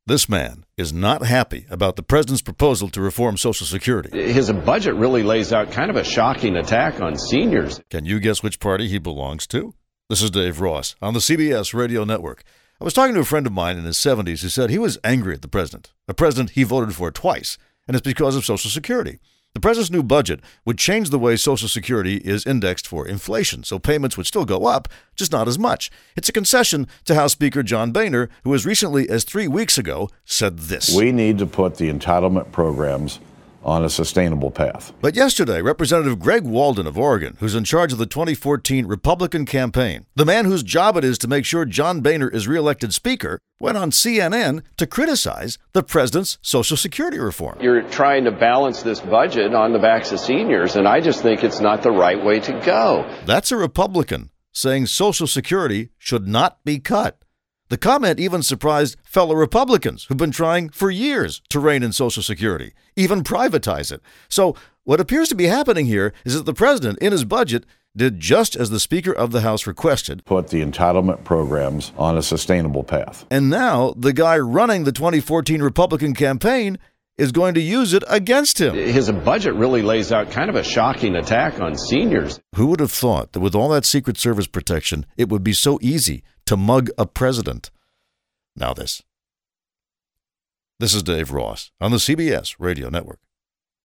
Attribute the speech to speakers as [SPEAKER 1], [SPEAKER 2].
[SPEAKER 1] This man is not happy about the president's proposal to reform Social Security.
[SPEAKER 2] His budget really lays out kind of a shocking attack on seniors.
[SPEAKER 1] Can you guess which party he belongs to? This is Dave Ross on the CBS Radio Network. I was talking to a friend of mine in his 70s who said he was angry at the president, a president he voted for twice, and it's because of Social Security. The president's new budget would change the way Social Security is indexed for inflation, so payments would still go up, just not as much. It's a concession to House Speaker John Boehner, who as recently as 3 weeks ago said this.
[SPEAKER 3] We need to put the entitlement programs on a sustainable path.
[SPEAKER 1] But yesterday, Representative Greg Walden of Oregon, who's in charge of the 2014 Republican campaign, the man whose job it is to make sure John Boehner is reelected Speaker, went on CNN to criticize the president's Social Security reform.
[SPEAKER 2] You're trying to balance this budget on the backs of seniors, and I just think it's not the right way to go.
[SPEAKER 1] That's a Republican saying Social Security should not be cut. The comment even surprised fellow Republicans who've been trying for years to rein in Social Security, even privatize it. So what appears to be happening here is that the president, in his budget, did just as the Speaker of the House requested.
[SPEAKER 3] Put the entitlement programs on a sustainable path.
[SPEAKER 1] And now the guy running the 2014 Republican campaign is going to use it against him.
[SPEAKER 2] His budget really lays out kind of a shocking attack on seniors.
[SPEAKER 1] Who would have thought that with all that Secret Service protection, it would be so easy to mug a president? Now this. This is Dave Ross on the CBS Radio Network.